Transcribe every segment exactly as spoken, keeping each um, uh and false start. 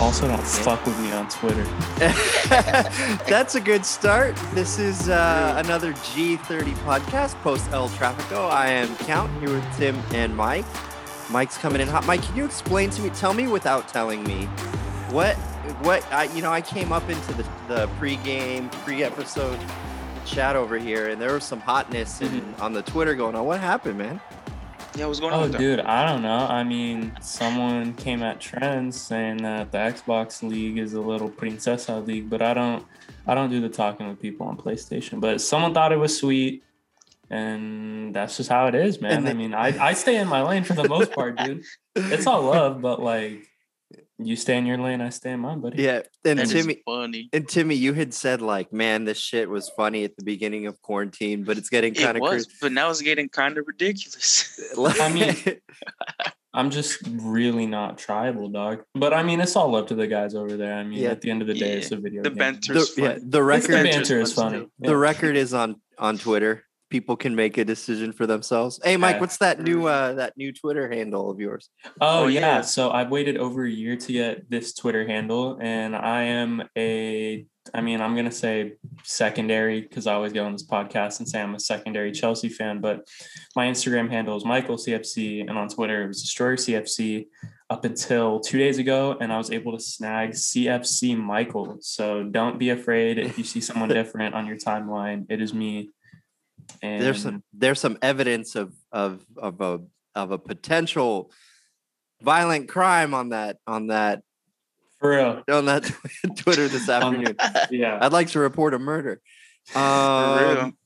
Also, don't fuck with me on Twitter. That's a good start. This is uh, another G thirty podcast, post El Trafico. I am Count, here with Tim and Mike. Mike's coming in hot. Mike, can you explain to me, tell me without telling me, what, what, I, you know, I came up into the, the pre-game, pre-episode chat over here, and there was some hotness in, Mm-hmm. on the Twitter going on. What happened, man? Yeah, what's going Oh, on? dude, I don't know. I mean, someone came at Trends saying that the Xbox League is a little Princesa League, but I don't, I don't do the talking with people on PlayStation. But someone thought it was sweet, and that's just how it is, man. They, I mean, I, I stay in my lane for the most part, dude. It's all love, but like, you stay in your lane, I stay in mine, buddy. Yeah, and That Timmy, is funny. and Timmy, you had said like, man, this shit was funny at the beginning of quarantine, but it's getting kind It of was, crazy. but now it's getting kind of ridiculous. I mean, I'm just really not tribal, dog. But I mean, it's all love to the guys over there. I mean, Yeah. at the end of the day, Yeah. it's a video The game. banter the, is yeah, funny. the record, The banter's banter is fun funny. still. Yeah. the record is on on Twitter. People can make a decision for themselves. Hey, Mike, Yeah. what's that new uh that new Twitter handle of yours? Oh, Oh, yeah. yeah. So I've waited over a year to get this Twitter handle, and I am a, I mean, I'm going to say secondary because I always go on this podcast and say I'm a secondary Chelsea fan, but my Instagram handle is Michael C F C, and on Twitter it was Destroyer C F C up until two days ago, and I was able to snag C F C Michael. So don't be afraid if you see someone different on your timeline. It is me. And There's some there's some evidence of of of a of a potential violent crime on that on that for real. on that Twitter this afternoon. Yeah. I'd like to report a murder. For Um,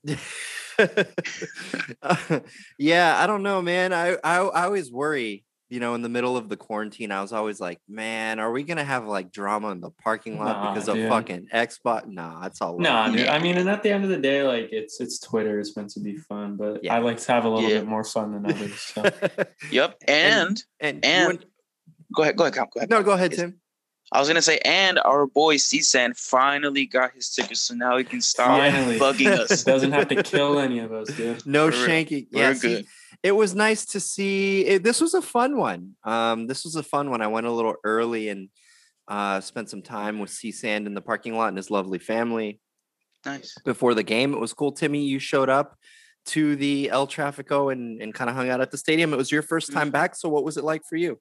yeah, I don't know, man. I, I I always worry, you know, in the middle of the quarantine, I was always like, man, are we gonna have like drama in the parking lot Nah, because of dude. fucking Xbox? Nah, it's all love. Nah, dude. Yeah. I mean, and at the end of the day, like it's it's Twitter. It's meant to be fun, but Yeah. I like to have a little Yeah. bit more fun than others. So. Yep. And, and you and went- go ahead, go ahead, Count, go ahead. no, go ahead, It's- Tim. I was gonna say, and our boy C-San finally got his tickets, so now he can stop Finally. bugging us. Doesn't have to kill any of us, dude. No For real. shanking. We're Yeah, see, good. it was nice to see. It, this was a fun one. Um, this was a fun one. I went a little early and uh, spent some time with C Sand in the parking lot and his lovely family Nice. before the game. It was cool. Timmy, you showed up to the El Trafico and, and kind of hung out at the stadium. It was your first time back. So what was it like for you?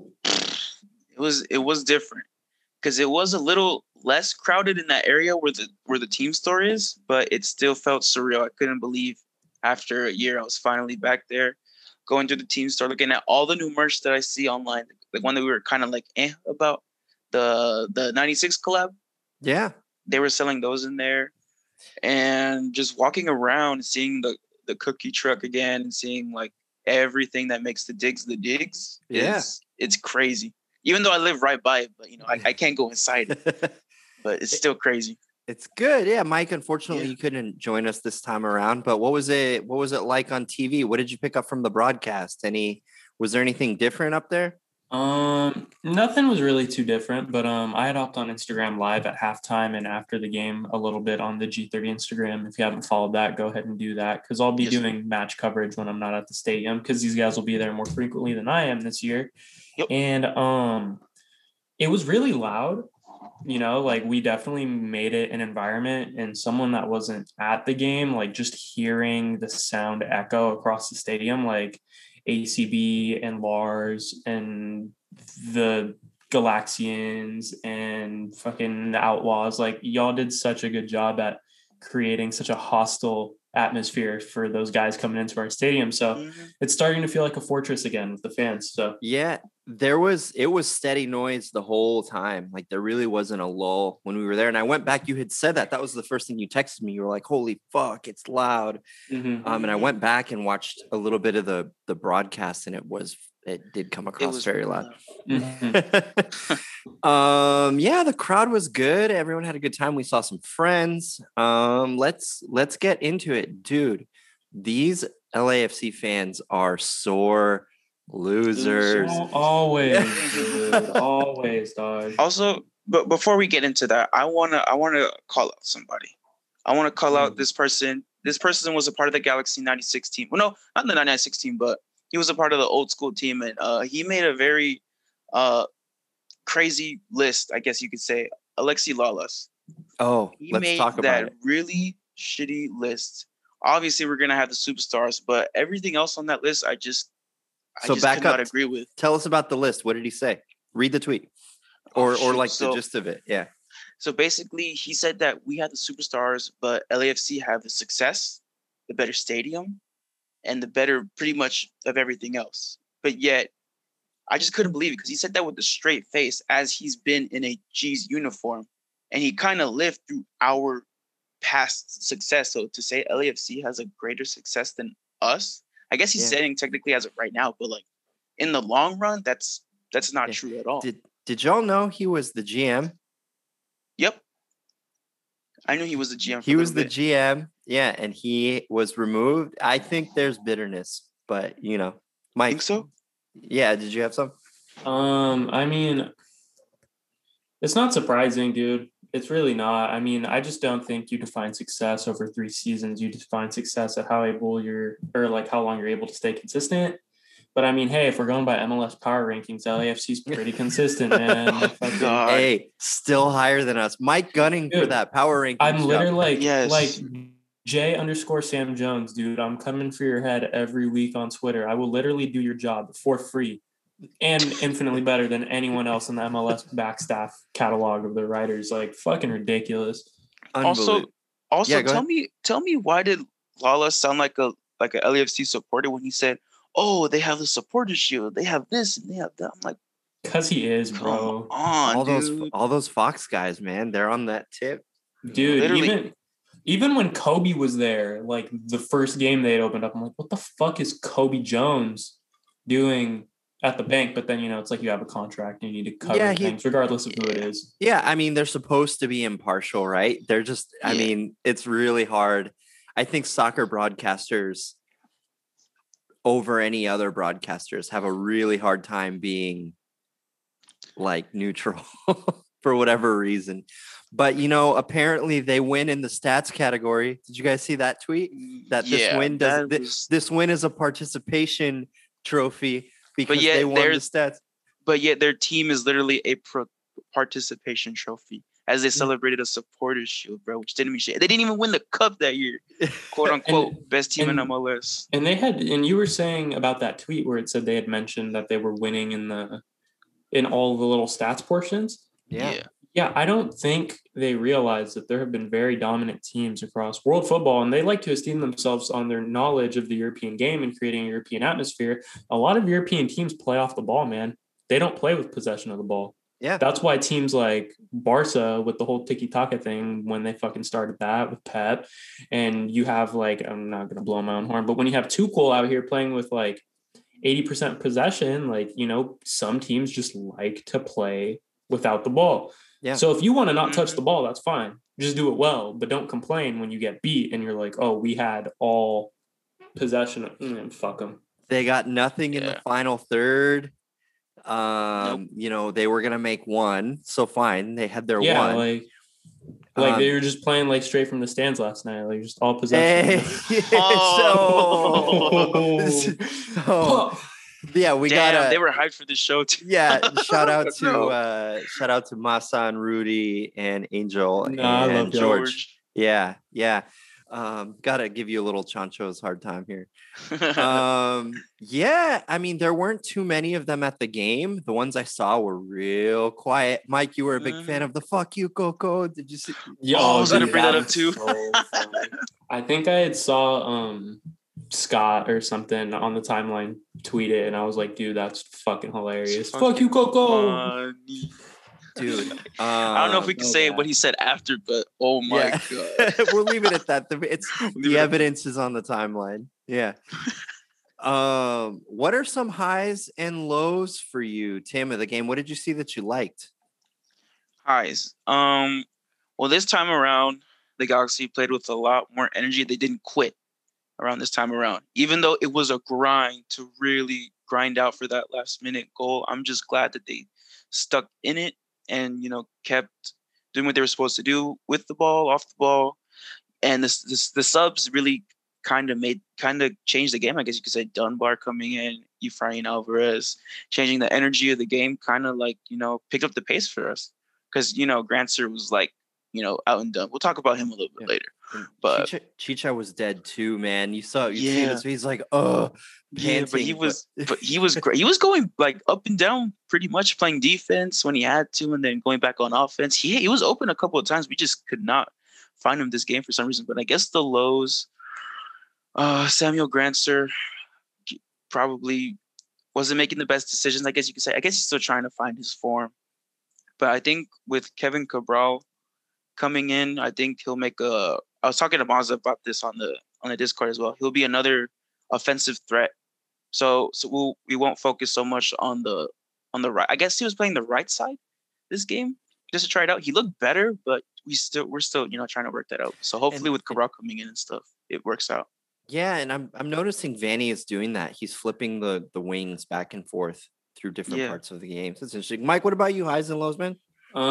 It was it was different because it was a little less crowded in that area where the where the team store is, but it still felt surreal. I couldn't believe after a year I was finally back there, going to the team store, looking at all the new merch that I see online. The one that we were kind of like eh about, the the ninety-six collab. Yeah. They were selling those in there, and just walking around, seeing the the cookie truck again, and seeing like everything that makes the digs the digs. Yeah. is, it's crazy. Even though I live right by it, but you know, I, I can't go inside it. But it's still crazy. It's good. Yeah, Mike, unfortunately Yeah. you couldn't join us this time around, but what was it what was it like on T V? What did you pick up from the broadcast? Any was there anything different up there? Um, nothing was really too different, but um, I had hopped on Instagram Live at halftime and after the game a little bit on the G thirty Instagram. If you haven't followed that, go ahead and do that because I'll be Yes, sir. doing match coverage when I'm not at the stadium because these guys will be there more frequently than I am this year. Yep. And um, it was really loud. You know, like we definitely made it an environment, and someone that wasn't at the game, like just hearing the sound echo across the stadium, like A C B and Lars and the Galaxians and fucking the Outlaws, like y'all did such a good job at creating such a hostile atmosphere for those guys coming into our stadium. So Mhm. it's starting to feel like a fortress again with the fans. So Yeah, there was it was steady noise the whole time. Like there really wasn't a lull when we were there. And I went back, you had said that. That was the first thing you texted me. You were like, holy fuck, it's loud. mhm. Um, and I went back and watched a little bit of the the broadcast, and it was it did come It across was very really loud. Mhm. um, yeah, the crowd was good. Everyone had a good time. We saw some friends. Um, let's let's get into it, dude. These L A F C fans are sore losers. Al- always, dude, always, dog. Also, but before we get into that, I wanna I wanna call out somebody. I want to call out this person. This person was a part of the Galaxy ninety-six team. Well, no, not the ninety-six team, but he was a part of the old school team, and uh, he made a very uh, crazy list, I guess you could say. Alexi Lalas. Oh, He let's made talk about that it. really shitty list. Obviously, we're gonna have the superstars, but everything else on that list, I just, I So just back could not up. agree with. Tell us about the list. What did he say? Read the tweet, or Oh, or shoot. like the So- gist of it. Yeah. So basically, he said that we have the superstars, but L A F C have the success, the better stadium, and the better pretty much of everything else. But yet, I just couldn't believe it because he said that with a straight face as he's been in a G's uniform. And he kind of lived through our past success. So to say L A F C has a greater success than us, I guess he's Yeah. saying technically as of right now, but like in the long run, that's that's not Yeah. true at all. Did Did y'all know he was the G M? Yep. I knew he was the G M for He a was little the bit. G M. Yeah, and he was removed. I think there's bitterness, but you know, Mike. Think so? Yeah. Did you have some? Um, I mean, it's not surprising, dude. It's really not. I mean, I just don't think you define success over three seasons. You define success at how able you're, or like how long you're able to stay consistent. But I mean, hey, if we're going by M L S power rankings, L A F C's pretty consistent, man. Oh, Fucking- God. Hey, still higher than us. Mike Gunning for Dude, that power ranking. I'm literally like, Yes. like J underscore Sam Jones, dude. I'm coming for your head every week on Twitter. I will literally do your job for free and infinitely better than anyone else in the M L S backstaff catalog of the writers. Like, fucking ridiculous. Also, also Yeah, go tell ahead. me, tell me why did Lala sound like a like a L A F C supporter when he said, "Oh, they have the supporter shield, they have this and they have that." I'm like, Because he is, come bro. on, all dude. those all those Fox guys, man, they're on that tip. Dude, Literally. even even when Kobe was there, like the first game they had opened up, I'm like, what the fuck is Kobe Jones doing at the bank? But then, you know, it's like you have a contract and you need to cover Yeah, he- things regardless of who it Yeah. is. Yeah, I mean, they're supposed to be impartial, right? They're just, I Yeah. mean, it's really hard. I think soccer broadcasters over any other broadcasters have a really hard time being like neutral for whatever reason. But, you know, apparently they win in the stats category. Did you guys see that tweet? That this Yeah, win does that thi- was- this win is a participation trophy because yet they won the there's- stats. but yet their team is literally a pro- participation trophy as they Yeah. celebrated a supporters shield, bro, which didn't mean shit. They didn't even win the cup that year, quote unquote, best team in and- M L S. And they had, and you were saying about that tweet where it said they had mentioned that they were winning in the, in all the little stats portions. Yeah. Yeah, I don't think they realize that there have been very dominant teams across world football, and they like to esteem themselves on their knowledge of the European game and creating a European atmosphere. A lot of European teams play off the ball, man. They don't play with possession of the ball. Yeah. That's why teams like Barca with the whole tiki-taka thing, when they fucking started that with Pep, and you have like, I'm not going to blow my own horn, but when you have Tuchel out here playing with like eighty percent possession, like, you know, some teams just like to play without the ball. Yeah. So if you want to not touch Mhm. the ball, that's fine. Just do it well, but don't complain when you get beat and you're like, oh, we had all possession. Mm, fuck them. They got nothing in the Yeah. final third. Um, you know, they were gonna make one, so fine. They had their Yeah, one. like like Um, they were just playing like straight from the stands last night, like just all possession. Hey, Oh. so, so, yeah, we Damn, gotta. they were hyped for this show too. yeah, shout out to No. uh, shout out to Masa and Rudy and Angel No, I and love y'all. George. Yeah, yeah. Um, gotta give you a little Chancho's hard time here. Um, yeah, I mean, there weren't too many of them at the game. The ones I saw were real quiet. Mike, you were a big fan Mm. of the "fuck you, Coco." Did you see? Yeah, Oh, I was gonna dude, bring that up was too. so funny. I think I had saw um Scott or something on the timeline tweet it, and I was like, dude, that's fucking hilarious. Fuck Fuck you, Coco. Funny. Dude, um, I don't know if we can so say bad. what he said after, but oh my yeah. god. we'll leave it at that. The, it's Leave the it at- evidence is on the timeline. Yeah. um, what are some highs and lows for you, Tim, of the game? What did you see that you liked? Highs. Um, well, this time around, the Galaxy played with a lot more energy. They didn't quit around this time around, even though it was a grind to really grind out for that last minute goal. I'm just glad that they stuck in it and, you know, kept doing what they were supposed to do with the ball, off the ball. And this, this the subs really kind of made kind of changed the game. I guess you could say Dunbar coming in, Efrain Alvarez, changing the energy of the game, kind of like, you know, picked up the pace for us. Because, you know, Grancer was like, you know, out and done. We'll talk about him a little bit yeah. later. And but Chicha, Chicha was dead too, man. You saw you yeah. see his face, he's like, oh, panting, yeah, but he was but, but he was great. He was going like up and down pretty much, playing defense when he had to, and then going back on offense. He he was open a couple of times. We just could not find him this game for some reason. But I guess the lows, uh, Samuel Grancer probably wasn't making the best decisions. I guess you could say. I guess he's still trying to find his form. But I think with Kevin Cabral coming in, I think he'll make a. I was talking to Mazza about this on the on the Discord as well. He'll be another offensive threat. So so we'll, we won't focus so much on the on the right. I guess he was playing the right side this game just to try it out. He looked better, but we still we're still you know trying to work that out. So hopefully and, with Cabral coming in and stuff, it works out. Yeah, and I'm I'm noticing Vanny is doing that. He's flipping the the wings back and forth through different yeah. parts of the game. So it's interesting. Mike, what about you, highs and lows, man?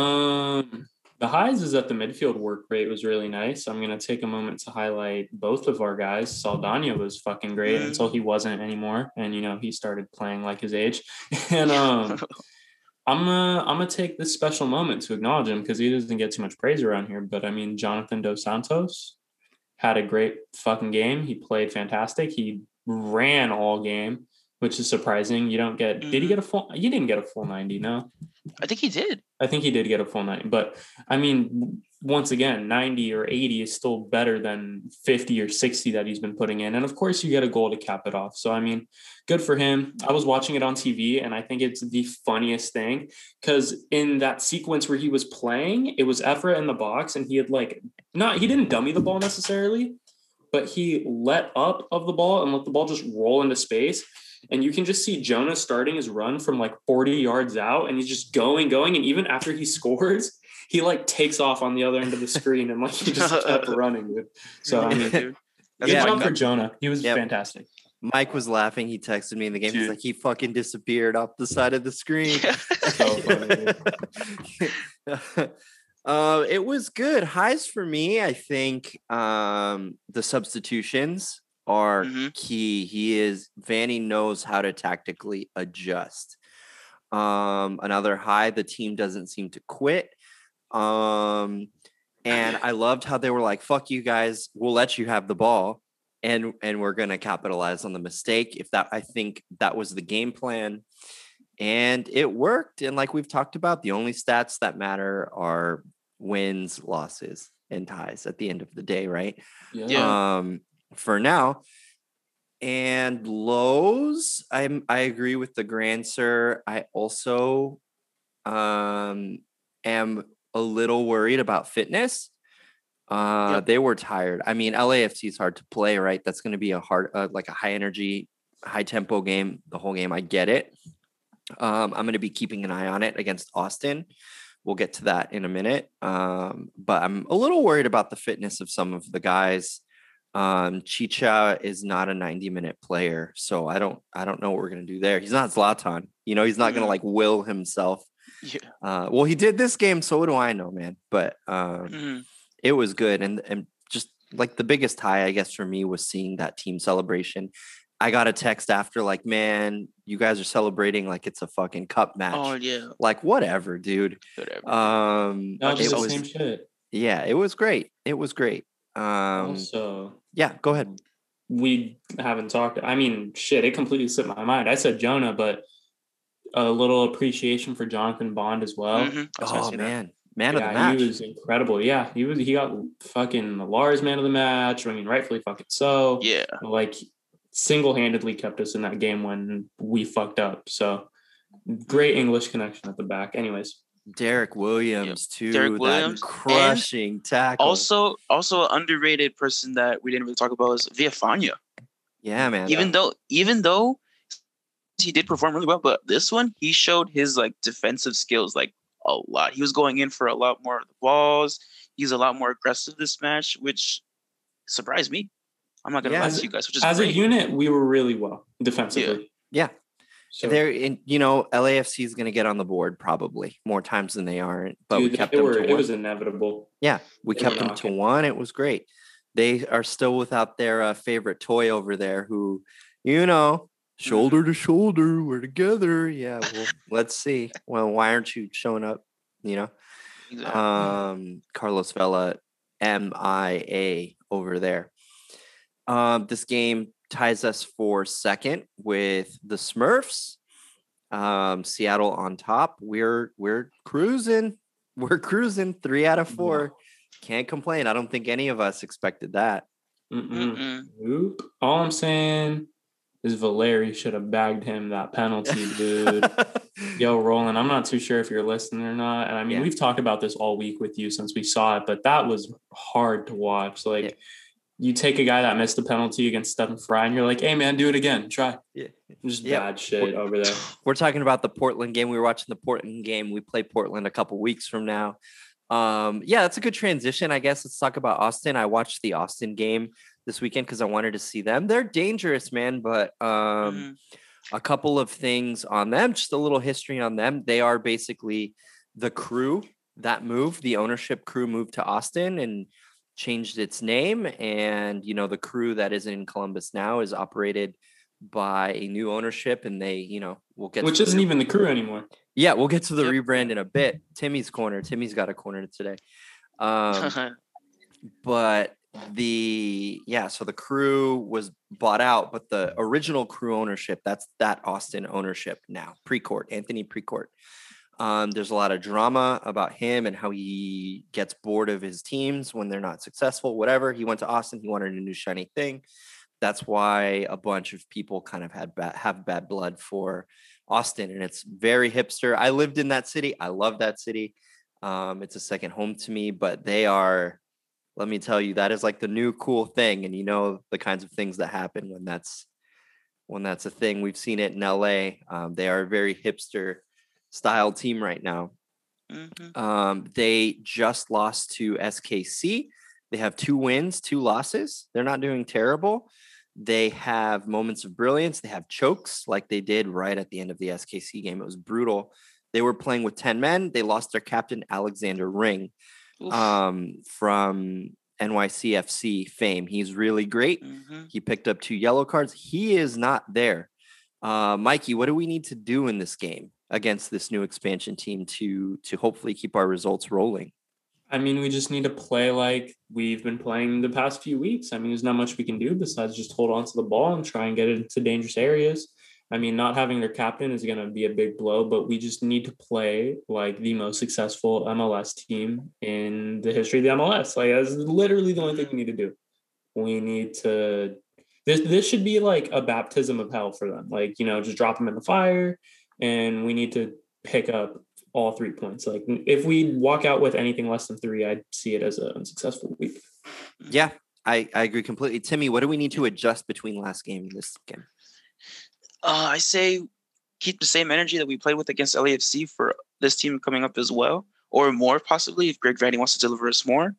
Um. The highs is that the midfield work rate was really nice. I'm going to take a moment to highlight both of our guys. Saldana was fucking great mm-hmm. until he wasn't anymore. And, you know, he started playing like his age. And um, I'm uh, I'm going to take this special moment to acknowledge him because he doesn't get too much praise around here. But, I mean, Jonathan Dos Santos had a great fucking game. He played fantastic. He ran all game, which is surprising. You don't get mm-hmm. – did he get a full – you didn't get a full ninety, no? I think he did. I think he did get a full ninety. But, I mean, once again, ninety or eighty is still better than fifty or sixty that he's been putting in. And, of course, you get a goal to cap it off. So, I mean, good for him. I was watching it on T V, and I think it's the funniest thing because in that sequence where he was playing, it was Efra in the box, and he had, like, not – he didn't dummy the ball necessarily, but he let up of the ball and let the ball just roll into space. And you can just see Jonah starting his run from like forty yards out, and he's just going, going. And even after he scores, he like takes off on the other end of the screen and like he just kept running, dude. So, I mean, good yeah, job for Jonah. He was yep. fantastic. Mike was laughing. He texted me in the game. Dude. He's like, he fucking disappeared off the side of the screen. So funny. uh, it was good. Highs for me, I think um, the substitutions are mm-hmm. key. He is Vanny knows how to tactically adjust. Um, another high, the team doesn't seem to quit. Um, and I loved how they were like, fuck you guys, we'll let you have the ball and and we're gonna capitalize on the mistake. If that I think that was the game plan. And it worked. And like we've talked about, the only stats that matter are wins, losses, and ties at the end of the day, right? Yeah. Um for now. And lows, I'm I agree with the Grancer. I also um am a little worried about fitness. Uh yep. They were tired. I mean, L A F C is hard to play, right? That's going to be a hard uh, like a high energy, high tempo game the whole game. I get it. Um I'm going to be keeping an eye on it against Austin. We'll get to that in a minute. Um but I'm a little worried about the fitness of some of the guys. Um, Chicha is not a ninety minute player, so I don't, I don't know what we're going to do there. He's not Zlatan, you know, he's not mm-hmm. going to like will himself. Yeah. Uh, well, he did this game. So what do I know, man? But, um, mm-hmm. it was good. And, and just like the biggest high, I guess for me was seeing that team celebration. I got a text after like, man, you guys are celebrating like it's a fucking cup match. Oh yeah. Like whatever, dude. Whatever. Um, no, just it the was, same shit. Yeah, it was great. It was great. Um, also, yeah, go ahead. We haven't talked. I mean, shit, it completely slipped my mind. I said Jonah, but a little appreciation for Jonathan Bond as well. Mm-hmm. Oh man, man yeah, of the match. He was incredible. Yeah, he was. He got fucking Lars man of the match. I mean, rightfully fucking so. Yeah, like single-handedly kept us in that game when we fucked up. So great English connection at the back. Anyways. Derek Williams yep. too. Derek Williams, that crushing and tackle. Also, also an underrated person that we didn't really talk about is Villafaña. Yeah, man. Even yeah. though, even though he did perform really well, but this one he showed his like defensive skills like a lot. He was going in for a lot more of the balls. He's a lot more aggressive this match, which surprised me. I'm not gonna yeah, lie to you guys. Which is as great. a unit, we were really well defensively. Yeah. yeah. So, they're in, you know, L A F C is going to get on the board probably more times than they aren't, but dude, we kept they them were, to it one. was inevitable. Yeah, we They kept them to one. It was great. they are still without their uh, favorite toy over there who, you know, shoulder mm-hmm. to shoulder, we're together. Yeah, well, let's see. Well, why aren't you showing up? You know, exactly. um, Carlos Vela, M I A over there. Um, this game ties us for second with the Smurfs. Um, Seattle on top. We're we're cruising. We're cruising. Three out of four. Yeah. Can't complain. I don't think any of us expected that. Mm-mm. Nope. All I'm saying is Valeri should have bagged him that penalty, dude. Yo, Roland, I'm not too sure if you're listening or not. And I mean, yeah. we've talked about this all week with you since we saw it, but that was hard to watch. Like, yeah. you take a guy that missed a penalty against Stephen Fry, and you're like, hey, man, do it again. Try. Yeah. Just yeah. bad shit we're, over there. We're talking about the Portland game. We were watching the Portland game. We play Portland a couple weeks from now. Um, yeah, that's a good transition, I guess. Let's talk about Austin. I watched the Austin game this weekend because I wanted to see them. They're dangerous, man, but um, mm-hmm. a couple of things on them, just a little history on them. They are basically the crew that moved, the ownership crew moved to Austin and changed its name. And, you know, the crew that is in Columbus now is operated by a new ownership, and they, you know, we'll get which isn't even the crew anymore. Yeah, we'll get to the yep. rebrand in a bit. Timmy's corner. Timmy's got a corner today. Um, but the yeah, so the crew was bought out, but the original crew ownership, that's that Austin ownership now. Precourt, Anthony Precourt. Um, there's a lot of drama about him and how he gets bored of his teams when they're not successful, whatever. He went to Austin. He wanted a new shiny thing. That's why a bunch of people kind of had bad, have bad blood for Austin, and it's very hipster. I lived in that city. I love that city. Um, it's a second home to me, but they are, let me tell you, that is like the new cool thing. And you know, the kinds of things that happen when that's, when that's a thing. We've seen it in L A. Um, they are a very hipster style team right now. Mm-hmm. Um, they just lost to S K C. They have two wins, two losses. They're not doing terrible. They have moments of brilliance. They have chokes like they did right at the end of the S K C game. It was brutal. They were playing with ten men. They lost their captain, Alexander Ring, um, from N Y C F C fame. He's really great. Mm-hmm. He picked up two yellow cards. He is not there. Uh, Mikey, what do we need to do in this game against this new expansion team to, to hopefully keep our results rolling? I mean, we just need to play like we've been playing the past few weeks. I mean, there's not much we can do besides just hold on to the ball and try and get it into dangerous areas. I mean, not having their captain is going to be a big blow, but we just need to play like the most successful M L S team in the history of the M L S. Like, that's literally the only thing we need to do. We need to this this should be like a baptism of hell for them. Like, you know, just drop them in the fire, and we need to pick up all three points. Like, if we walk out with anything less than three, I'd see it as an unsuccessful week. Yeah, I, I agree completely. Timmy, what do we need to adjust between last game and this game? Uh, I say keep the same energy that we played with against L A F C for this team coming up as well, or more possibly if Greg Vanney wants to deliver us more.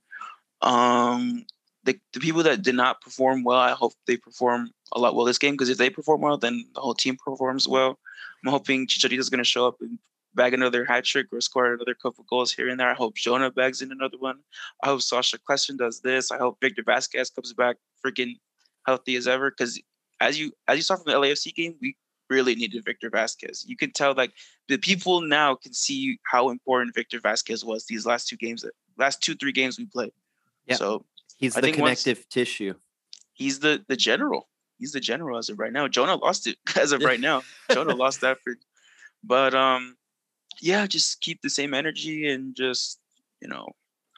Um, the, the people that did not perform well, I hope they perform a lot well this game, because if they perform well, then the whole team performs well. I'm hoping Chicharito's going to show up and bag another hat trick or score another couple goals here and there. I hope Jonah bags in another one. I hope Sasha Kleston does this. I hope Victor Vasquez comes back freaking healthy as ever, because as you as you saw from the L A F C game, we really needed Victor Vasquez. You can tell, like, the people now can see how important Victor Vasquez was these last two games, last two, three games we played. Yeah. So he's I the connective tissue. He's the the general. He's the general as of right now. Jonah lost it as of right now. Jonah lost that for, but um. Yeah, just keep the same energy and just, you know,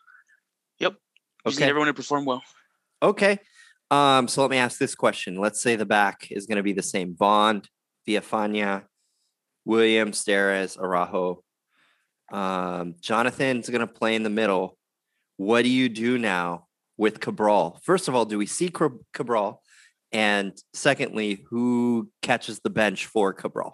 yep. We just okay. need everyone to perform well. Okay. Um, so let me ask this question. Let's say the back is going to be the same. Bond, Villafaña, Williams, Steres, Araujo. Um, Jonathan's going to play in the middle. What do you do now with Cabral? First of all, do we see Cabral? And secondly, who catches the bench for Cabral?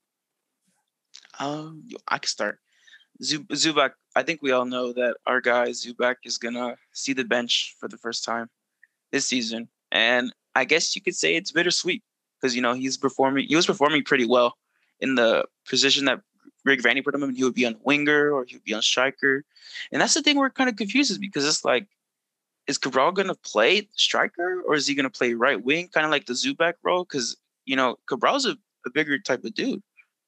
Um, I can start. Zubak, I think we all know that our guy Zubak is going to see the bench for the first time this season. And I guess you could say it's bittersweet because, you know, he's performing, he was performing pretty well in the position that Greg Vanney put him in. He would be on winger or he would be on striker. And that's the thing we're kind of confused is because it's like, is Cabral gonna play striker or is he gonna play right wing, kind of like the Zubac role? Because you know Cabral's a, a bigger type of dude,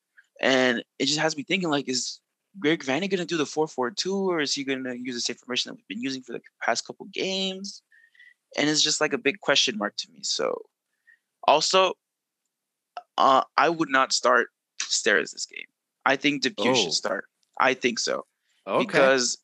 and it just has me thinking like, is Greg Vanney gonna do the four four two or is he gonna use the same formation that we've been using for the past couple games? And it's just like a big question mark to me. So also, uh, I would not start Steres this game. I think Depew Oh. should start. I think so. Okay. Because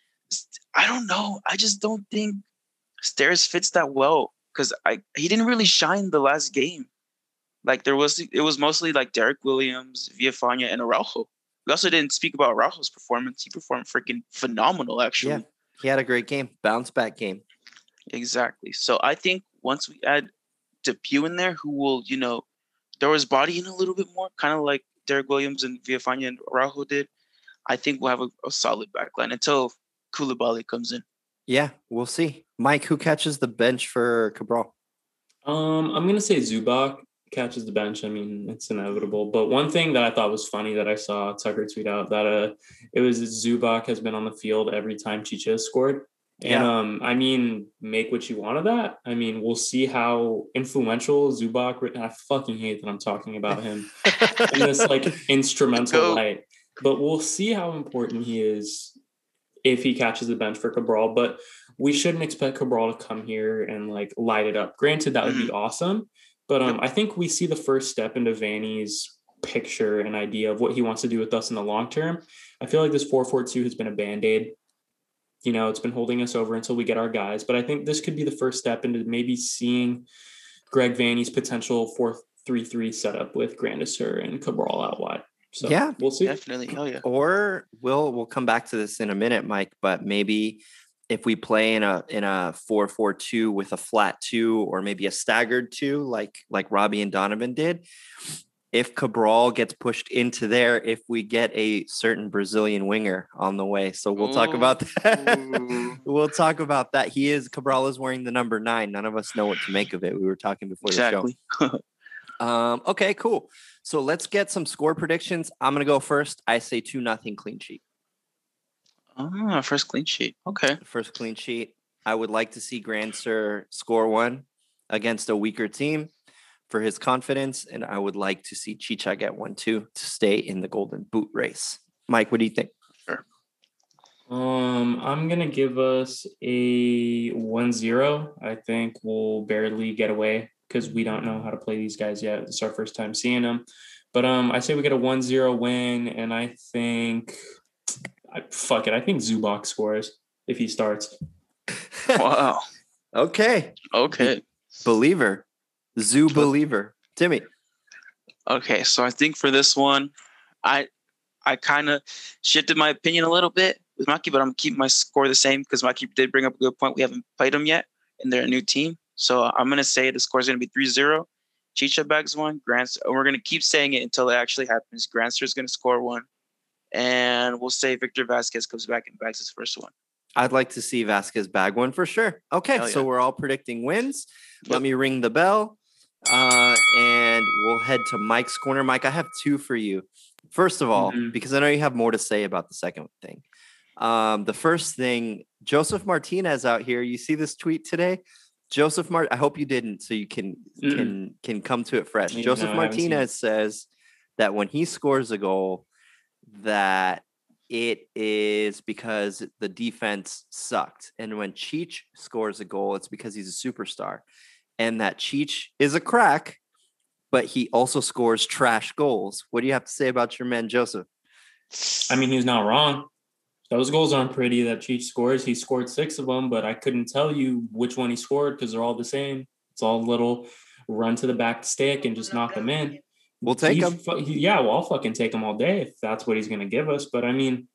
I don't know. I just don't think Steres fits that well because I he didn't really shine the last game. Like there was it was mostly like Derek Williams, Villafana, and Araujo. We also didn't speak about Araujo's performance. He performed freaking phenomenal, actually. Yeah, he had a great game, bounce back game. Exactly. So I think once we add Depew in there, who will, you know, throw his body in a little bit more, kind of like Derek Williams and Villafana and Araujo did, I think we'll have a, a solid backline until Koulibaly comes in. Yeah, we'll see. Mike, who catches the bench for Cabral? Um, I'm gonna say Zubac catches the bench. I mean, it's inevitable. But one thing that I thought was funny that I saw Tucker tweet out that uh, it was Zubac has been on the field every time Chicha has scored. And Yeah. um, I mean, make what you want of that. I mean, we'll see how influential Zubac. And I fucking hate that I'm talking about him in this like instrumental Go. light. But we'll see how important he is if he catches the bench for Cabral. But we shouldn't expect Cabral to come here and like light it up. Granted, that would be awesome. But um, I think we see the first step into Vanny's picture and idea of what he wants to do with us in the long term. I feel like this four four two has been a Band-Aid. You know, it's been holding us over until we get our guys. But I think this could be the first step into maybe seeing Greg Vanny's potential four three three setup with Grandisser and Cabral out wide. So Yeah, we'll see. Definitely. Hell yeah. Or we'll we'll come back to this in a minute, Mike. But maybe if we play in a in a four four two with a flat two or maybe a staggered two, like like Robbie and Donovan did, if Cabral gets pushed into there, if we get a certain Brazilian winger on the way. So we'll talk about that. Ooh. We'll talk about that. He is Cabral is wearing the number nine. None of us know what to make of it. We were talking before Exactly. the show. Um, okay, cool. So let's get some score predictions. I'm gonna go first. I say two nothing clean sheet. Ah, first clean sheet. Okay. First clean sheet. I would like to see Grandsir score one against a weaker team for his confidence, and I would like to see Chicha get one too to stay in the Golden Boot race. Mike, what do you think? Um, I'm gonna give us a one zero. I think we'll barely get away because we don't know how to play these guys yet. It's our first time seeing them. But um, I say we get a one zero win, and I think I, fuck it. I think Zubac scores if he starts. Wow. Okay. Okay. Believer. Zoo believer. Timmy. Okay. So I think for this one, I I kind of shifted my opinion a little bit with Maki, but I'm keeping my score the same because Maki did bring up a good point. We haven't played them yet, and they're a new team. So I'm going to say the score is going to be three zero. Chicha bags one. Grants, and we're going to keep saying it until it actually happens. Grantster is going to score one. And we'll say Victor Vasquez comes back and bags his first one. I'd like to see Vasquez bag one for sure. Okay, Hell so yeah. we're all predicting wins. Let Yep. me ring the bell. Uh, and we'll head to Mike's corner. Mike, I have two for you. First of all, Mhm. because I know you have more to say about the second thing. Um, the first thing, Joseph Martinez out here. You see this tweet today? Joseph Mart. I hope you didn't, so you can Mm-mm. can can come to it fresh. Yeah, Joseph no, I haven't seen Martinez says that when he scores a goal, that it is because the defense sucked, and when Cheech scores a goal, it's because he's a superstar, and that Cheech is a crack, but he also scores trash goals. What do you have to say about your man, Joseph? I mean, he's not wrong. Those goals aren't pretty that Cheech scores. He scored six of them, but I couldn't tell you which one he scored because they're all the same. It's all a little run to the back stick and just knock them in. We'll take He him. fu- he- yeah, well, I'll fucking take him all day if that's what he's going to give us. But I mean,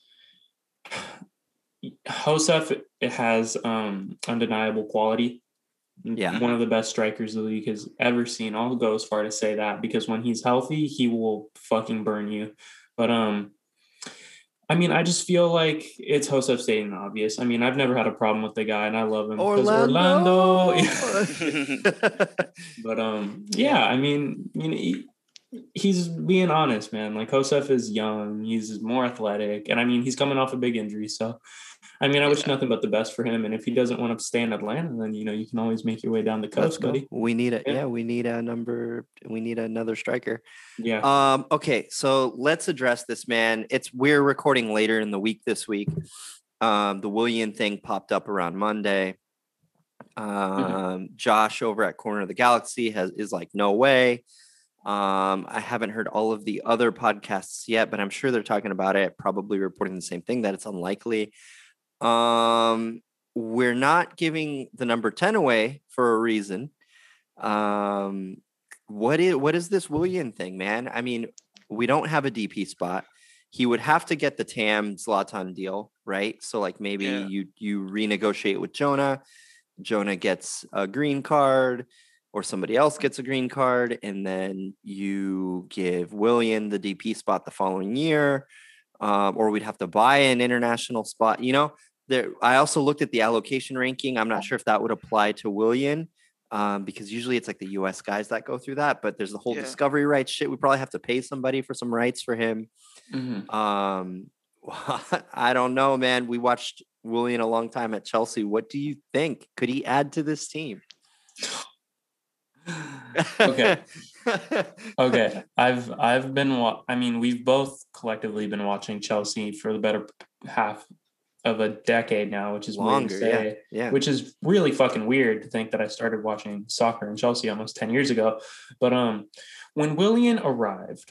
Josef it has um, undeniable quality. Yeah. One of the best strikers the league has ever seen. I'll go as far to say that because when he's healthy, he will fucking burn you. But um, I mean, I just feel like it's Josef stating the obvious. I mean, I've never had a problem with the guy, and I love him. 'cause Orlando. Orlando. But um, yeah, I mean, you know, he, he's being honest, man. Like Josef is young, he's more athletic, and I mean he's coming off a big injury. So I mean, I wish Yeah. nothing but the best for him. And if he doesn't want to stay in Atlanta, then you know you can always make your way down the Let's coast, go. buddy. We need a Yeah. yeah. We need a number. We need another striker. Yeah. Um. Okay. So let's address this, man. It's we're recording later in the week this week. Um. The Willian thing popped up around Monday. Um. Mm-hmm. Josh over at Corner of the Galaxy has is like no way. Um. I haven't heard all of the other podcasts yet, but I'm sure they're talking about it. Probably reporting the same thing, that it's unlikely. Um. We're not giving the number ten away for a reason. Um, what is what is this Willian thing, man? I mean, we don't have a D P spot. He would have to get the Tam Zlatan deal, right? So like maybe Yeah. you you renegotiate with Jonah. Jonah gets a green card, or somebody else gets a green card, and then you give Willian the D P spot the following year. Um, or we'd have to buy an international spot, you know. There, I also looked at the allocation ranking. I'm not sure if that would apply to Willian, um, because usually it's like the U S guys that go through that. But there's the whole Yeah. discovery rights shit. We probably have to pay somebody for some rights for him. Mm-hmm. Um, I don't know, man. We watched Willian a long time at Chelsea. What do you think? Could he add to this team? Okay. Okay. I've I've been wa- I mean, we've both collectively been watching Chelsea for the better half of a decade now, which is Longer, weird to say, yeah, yeah. which is really fucking weird to think that I started watching soccer in Chelsea almost ten years ago. But um when Willian arrived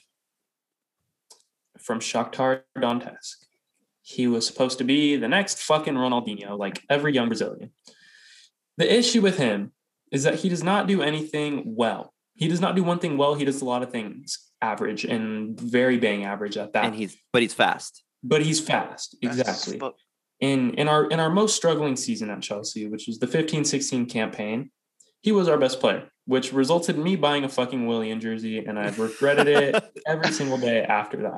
from Shakhtar Donetsk, he was supposed to be the next fucking Ronaldinho, like every young Brazilian. The issue with him is that he does not do anything well. He does not do one thing well. He does a lot of things average and very bang average at that. And he's but he's fast. But he's fast. That's Exactly. fu- In in our in our most struggling season at Chelsea, which was the fifteen sixteen campaign, he was our best player, which resulted in me buying a fucking Willian jersey, and I've regretted it every single day after that.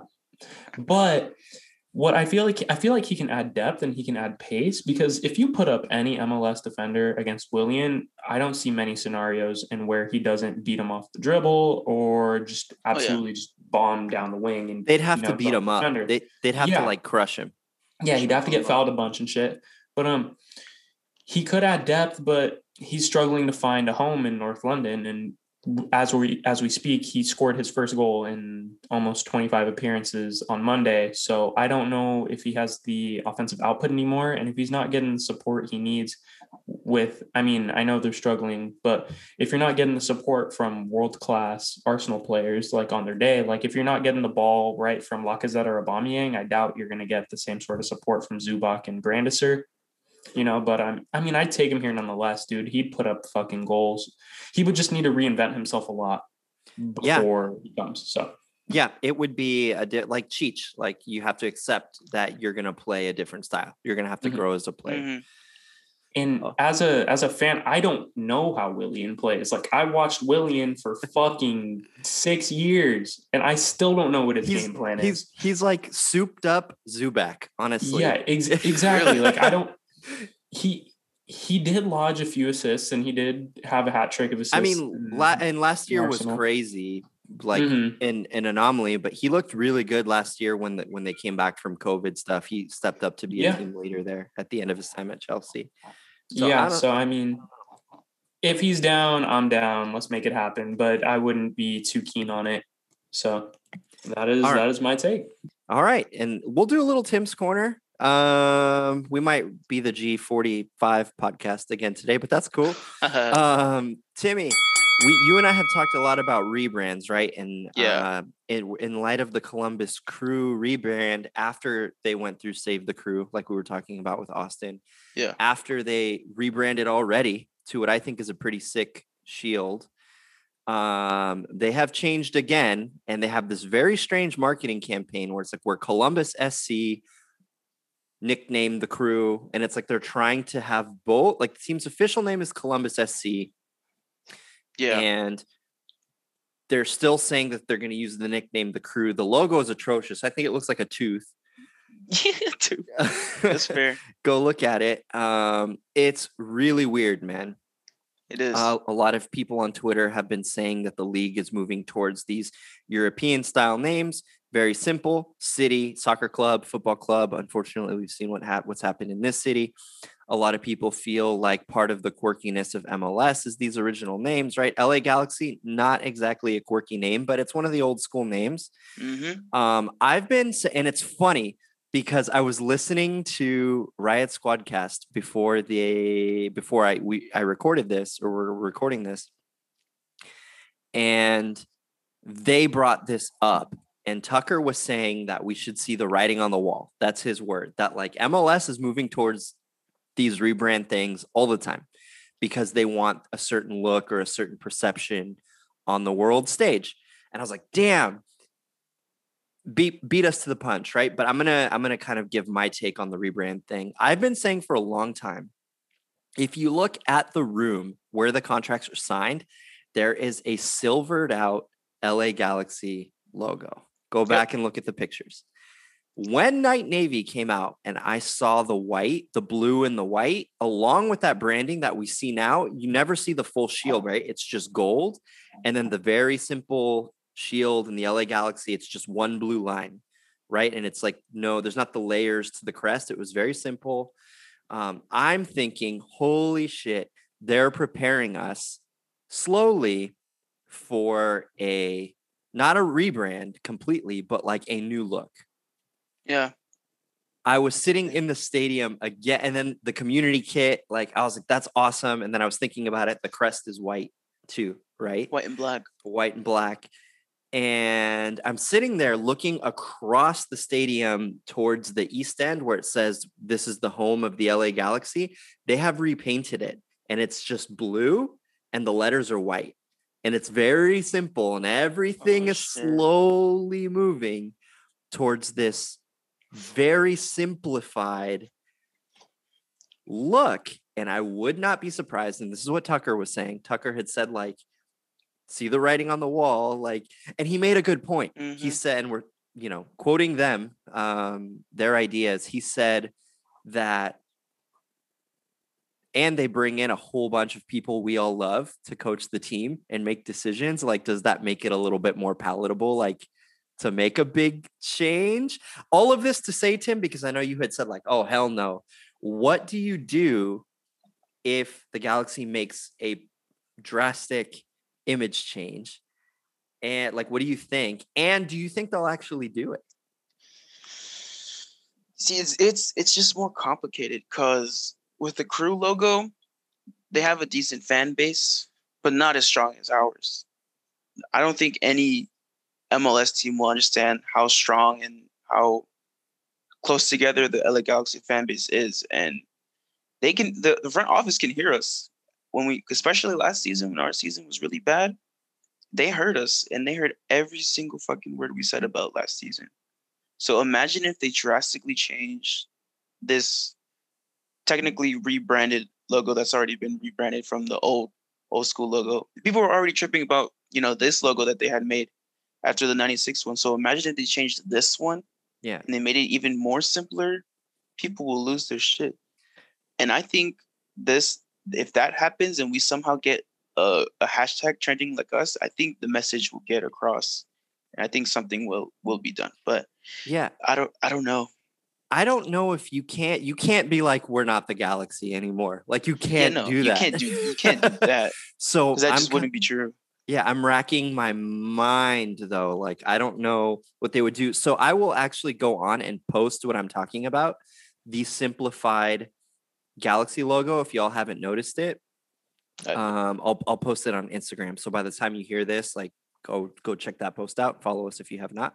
But what I feel like I feel like he can add depth and he can add pace, because if you put up any M L S defender against Willian, I don't see many scenarios in where he doesn't beat him off the dribble or just absolutely just bomb down the wing. And They'd have you know, to beat drop him the up. defender. They they'd have Yeah. to like crush him. Yeah, he'd have to get fouled a bunch and shit. But um, he could add depth, but he's struggling to find a home in North London. And as we as we speak, he scored his first goal in almost twenty-five appearances on Monday. So I don't know if he has the offensive output anymore, and if he's not getting the support he needs with, I mean, I know they're struggling, but if you're not getting the support from world-class Arsenal players like on their day, like if you're not getting the ball right from Lacazette or Aubameyang, I doubt you're going to get the same sort of support from Zubac and Grandisser, you know, but I'm, I mean, I'd take him here nonetheless, dude. He'd put up fucking goals. He would just need to reinvent himself a lot before yeah. he comes. So yeah, it would be a di- like Cheech. Like you have to accept that you're going to play a different style. You're going to have to mm-hmm. grow as a player. Mm-hmm. And oh. as a as a fan, I don't know how Willian plays. Like I watched Willian for fucking six years, and I still don't know what his he's, game plan he's, is. He's like souped up Zubac, honestly. Yeah, ex- exactly. Like I don't. He he did lodge a few assists, and he did have a hat trick of assists. I mean, la- and last year was crazy, like mm-hmm. an an anomaly. But he looked really good last year when the, when they came back from COVID stuff. He stepped up to be yeah. a team leader there at the end of his time at Chelsea. So yeah, I so I mean, if he's down, I'm down. Let's make it happen. But I wouldn't be too keen on it. So that is right. that is my take. All right, and we'll do a little Tim's Corner. Um, we might be the G forty-five podcast again today, but that's cool. um, Timmy, we you and I have talked a lot about rebrands, right? And yeah, uh, in in light of the Columbus Crew rebrand after they went through Save the Crew, like we were talking about with Austin. Yeah. After they rebranded already to what I think is a pretty sick shield. Um, they have changed again, and they have this very strange marketing campaign where it's like we're Columbus S C, nicknamed the Crew, and it's like they're trying to have both. Like the team's official name is Columbus S C. Yeah. And they're still saying that they're going to use the nickname the Crew. The logo is atrocious. I think it looks like a tooth. Yeah, too. That's fair. Go look at it. Um, it's really weird, man. It is. Uh, a lot of people on Twitter have been saying that the league is moving towards these European style names. Very simple: city, soccer club, football club. Unfortunately, we've seen what hap- what's happened in this city. A lot of people feel like part of the quirkiness of M L S is these original names, right? L A Galaxy, not exactly a quirky name, but it's one of the old school names. Mm-hmm. Um, I've been, and it's funny because I was listening to Riot Squadcast before the before I we I recorded this, or we're recording this, and they brought this up. And Tucker was saying that we should see the writing on the wall. That's his word. That like M L S is moving towards these rebrand things all the time because they want a certain look or a certain perception on the world stage. And I was like, damn, beat beat us to the punch, right? But I'm gonna I'm gonna kind of give my take on the rebrand thing. I've been saying for a long time, if you look at the room where the contracts are signed, there is a silvered out L A Galaxy logo. Go back yep. and look at the pictures. When Night Navy came out and I saw the white, the blue and the white, along with that branding that we see now, you never see the full shield, right? It's just gold. And then the very simple shield in the L A Galaxy, it's just one blue line, right? And it's like, no, there's not the layers to the crest. It was very simple. Um, I'm thinking, holy shit, they're preparing us slowly for a, not a rebrand completely, but like a new look. Yeah. I was sitting in the stadium again, and then the community kit, like I was like, that's awesome. And then I was thinking about it. The crest is white too, right? White and black. White and black. And I'm sitting there looking across the stadium towards the east end where it says, this is the home of the L A Galaxy. They have repainted it and it's just blue and the letters are white. And it's very simple and everything oh, is shit. slowly moving towards this very simplified look. And I would not be surprised. And this is what Tucker was saying. Tucker had said, like, see the writing on the wall, like, and he made a good point. Mm-hmm. He said, and we're, you know, quoting them, um, their ideas. He said that, and they bring in a whole bunch of people we all love to coach the team and make decisions. Like, does that make it a little bit more palatable? Like, to make a big change? All of this to say, Tim, because I know you had said like, oh, hell no. What do you do if the Galaxy makes a drastic image change? And like, what do you think? And do you think they'll actually do it? See, it's it's it's just more complicated because with the Crew logo, they have a decent fan base, but not as strong as ours. I don't think any M L S team will understand how strong and how close together the L A Galaxy fan base is. And they can, the, the front office can hear us when we, especially last season when our season was really bad. They heard us and they heard every single fucking word we said about last season. So imagine if they drastically change this technically rebranded logo that's already been rebranded from the old old school logo. People were already tripping about, you know, this logo that they had made after the ninety-six one. So imagine if they changed this one, yeah, and they made it even more simpler. People will lose their shit. And I think this, if that happens and we somehow get a, a hashtag trending like us, I think the message will get across. And I think something will will be done. But yeah, I don't I don't know. I don't know if you can't you can't be like, we're not the Galaxy anymore. Like you can't yeah, no, do that. You can't do you can't do that. So that I'm just wouldn't be true. Yeah, I'm racking my mind though. Like, I don't know what they would do. So I will actually go on and post what I'm talking about. The simplified Galaxy logo, if y'all haven't noticed it. Um, I'll I'll post it on Instagram. So by the time you hear this, like go go check that post out. Follow us if you have not.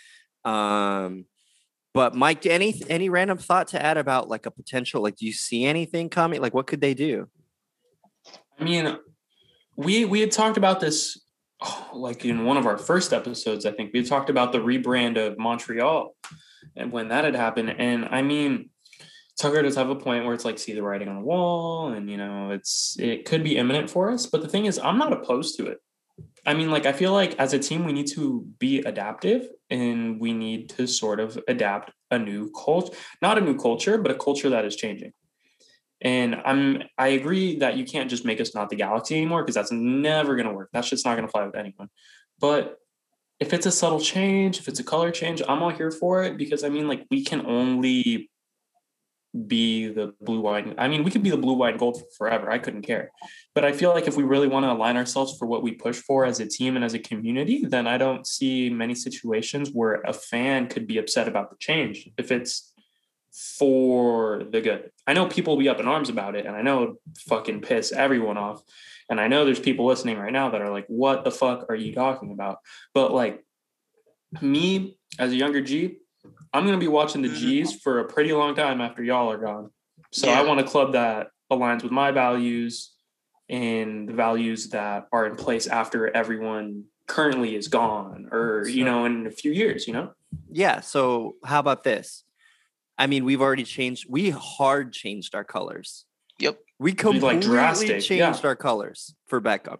Um, but Mike, any any random thought to add about like a potential, like, do you see anything coming? Like, what could they do? I mean, we we had talked about this, oh, like in one of our first episodes. I think we had talked about the rebrand of Montreal and when that had happened. And I mean, Tucker does have a point where it's like, see the writing on the wall, and you know, it's it could be imminent for us. But the thing is, I'm not opposed to it. I mean, like, I feel like as a team, we need to be adaptive and we need to sort of adapt a new culture, not a new culture, but a culture that is changing. And I'm I agree that you can't just make us not the Galaxy anymore, because that's never gonna work. That shit's not gonna fly with anyone. But if it's a subtle change, if it's a color change, I'm all here for it, because I mean, like, we can only be the blue, white. I mean, we could be the blue, white, and gold forever. I couldn't care. But I feel like if we really want to align ourselves for what we push for as a team and as a community, then I don't see many situations where a fan could be upset about the change if it's for the good. I know people will be up in arms about it, and I know it fucking piss everyone off. And I know there's people listening right now that are like, what the fuck are you talking about? But like, me as a younger G, I'm going to be watching the G's for a pretty long time after y'all are gone. So yeah. I want a club that aligns with my values and the values that are in place after everyone currently is gone, or, so, you know, in a few years, you know? Yeah. So how about this? I mean, we've already changed. We hard changed our colors. Yep. We completely like drastic, changed yeah. our colors for Beckham.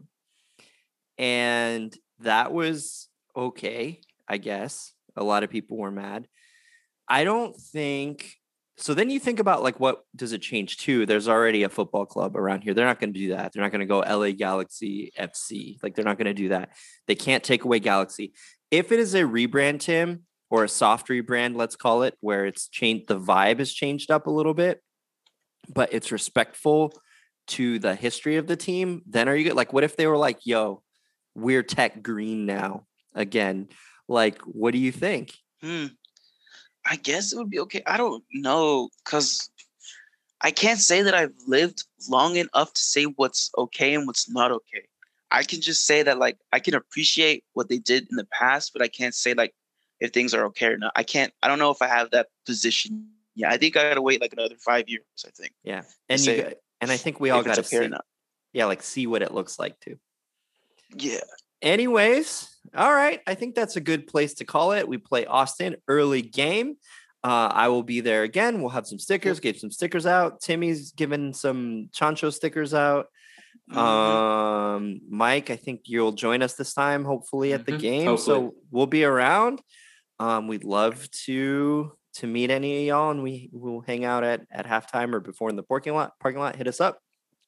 And that was okay, I guess. A lot of people were mad. I don't think so. Then you think about, like, what does it change to? There's already a football club around here. They're not going to do that. They're not going to go L A Galaxy F C. Like, they're not going to do that. They can't take away Galaxy. If it is a rebrand, Tim, or a soft rebrand, let's call it, where it's changed, the vibe has changed up a little bit, but it's respectful to the history of the team, then are you good? Like, what if they were like, yo, we're tech green now again? Like, what do you think? Hmm. I guess it would be okay. I don't know, because I can't say that I've lived long enough to say what's okay and what's not okay. I can just say that, like, I can appreciate what they did in the past, but I can't say, like, if things are okay or not. I can't, I don't know if I have that position. Yeah, I think I gotta wait like another five years, I think. Yeah. And you got, and I think we all gotta okay see. Yeah, like see what it looks like too. Yeah. Anyways, all right. I think that's a good place to call it. We play Austin early game. Uh, I will be there again. We'll have some stickers, gave some stickers out. Timmy's giving some Chancho stickers out. Mm-hmm. Um, Mike, I think you'll join us this time, hopefully at the mm-hmm. game. Hopefully. So we'll be around. Um, we'd love to to meet any of y'all, and we will hang out at at halftime or before in the parking lot. Parking lot, hit us up.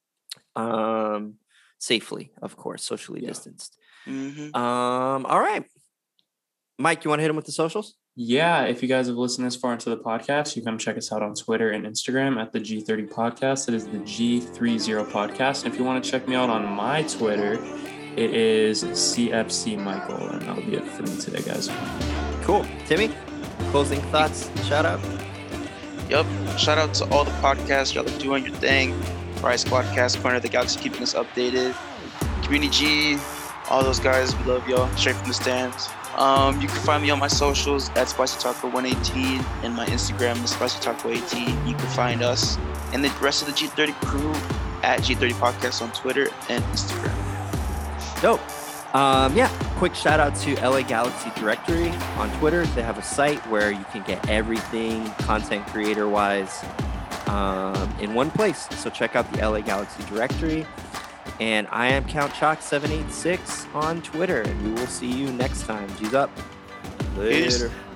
Um, safely, of course, socially yeah. distanced. Mm-hmm. Um, all right, Mike, you want to hit him with the socials? Yeah, if you guys have listened this far into the podcast, you can come check us out on Twitter and Instagram at the G thirty Podcast. It is the G thirty Podcast. And if you want to check me out on my Twitter, it is C F C Michael, and that'll be it for me today, guys. Cool. Timmy, closing thoughts, shout out. Yep. Shout out to all the podcasts. Y'all are doing your thing. Price Podcast, Corner of the Galaxy, keeping us updated. Community G, all those guys, we love y'all. Straight from the stands. Um, you can find me on my socials at Spicy Taco one eighteen and my Instagram is Spicy Taco eighteen. You can find us and the rest of the G thirty crew at G thirty Podcast on Twitter and Instagram. Dope. Um, yeah, quick shout out to L A Galaxy Directory on Twitter. They have a site where you can get everything content creator wise um, in one place. So check out the L A Galaxy Directory. And I am Count Chalk seven eight six on Twitter, and we will see you next time. G's up. Later. Peace.